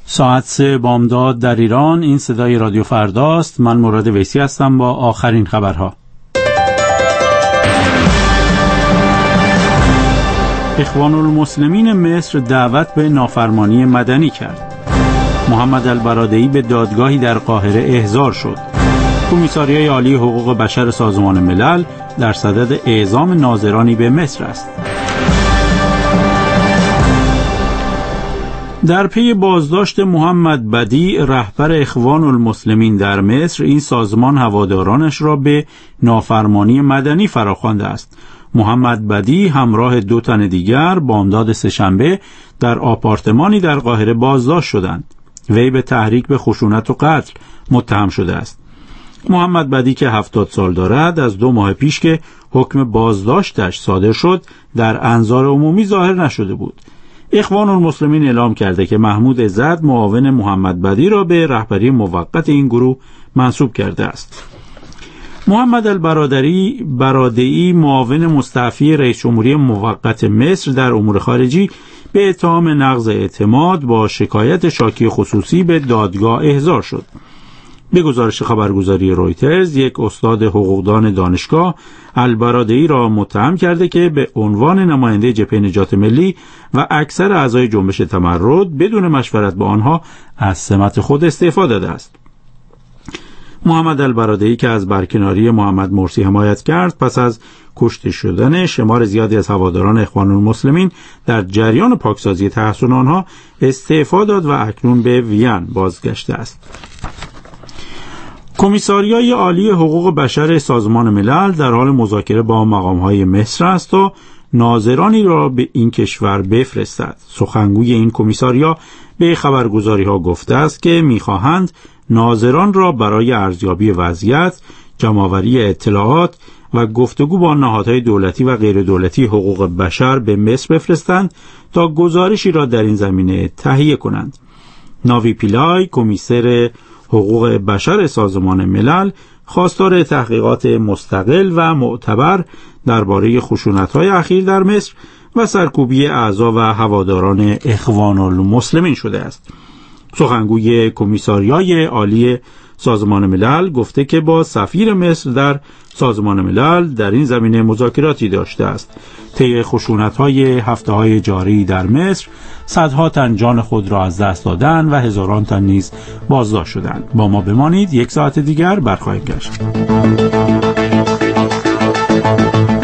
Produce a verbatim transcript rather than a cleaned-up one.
ساعت سه بامداد در ایران. این صدای رادیو فرداست. من مراد ویسی هستم با آخرین خبرها. اخوان المسلمین مصر دعوت به نافرمانی مدنی کرد. محمد البرادعی به دادگاهی در قاهره احضار شد. کمیساریای عالی حقوق بشر سازمان ملل در صدد اعزام ناظرانی به مصر است. در پی بازداشت محمد بدیع رهبر اخوان المسلمین در مصر، این سازمان هوادارانش را به نافرمانی مدنی فراخوانده است. محمد بدیع همراه دو تن دیگر بامداد سه‌شنبه در آپارتمانی در قاهره بازداشت شدند. وی به تحریک به خشونت و قتل متهم شده است. محمد بدیع که هفتاد سال دارد، از دو ماه پیش که حکم بازداشتش صادر شد در انظار عمومی ظاهر نشده بود. اخوان المسلمین اعلام کرده که محمود عزت معاون محمد بدیع را به رهبری موقت این گروه منصوب کرده است. محمد البرادعی برادعی معاون مستعفی رئیس جمهوری موقت مصر در امور خارجی به اتهام نقض اعتماد با شکایت شاکی خصوصی به دادگاه احضار شد. به گزارش خبرگزاری رویترز، یک استاد حقوقدان دانشگاه البرادعی را متهم کرده که به عنوان نماینده جبهه نجات ملی و اکثر اعضای جنبش تمرد بدون مشورت با آنها از سمت خود استعفا داده است. محمد البرادعی که از برکناری محمد مرسی حمایت کرد، پس از کشته شدن شمار زیادی از هواداران اخوان المسلمین در جریان پاکسازی تحصن آنها، استعفا داد و اکنون به وین بازگشته است. کمیساریای عالی حقوق بشر سازمان ملل در حال مذاکره با مقام‌های مصر است تا ناظرانی را به این کشور بفرستد. سخنگوی این کمیساریا به خبرگزاری‌ها گفته است که می‌خواهند ناظران را برای ارزیابی وضعیت، جمع‌آوری اطلاعات و گفتگو با نهادهای دولتی و غیر دولتی حقوق بشر به مصر بفرستند تا گزارشی را در این زمینه تهیه کنند. ناوی پیلای، کمیسر حقوق بشر سازمان ملل، خواستار تحقیقات مستقل و معتبر درباره خشونت‌های اخیر در مصر و سرکوبی اعضا و هواداران اخوان المسلمین شده است. سخنگوی کمیساریای عالی سازمان ملل گفته که با سفیر مصر در سازمان ملل در این زمینه مذاکراتی داشته است. طی خشونت‌های هفته‌های جاری در مصر، صدها تن جان خود را از دست دادند و هزاران تن نیز بازداشت شدند. با ما بمانید، یک ساعت دیگر برخواهیم گشت.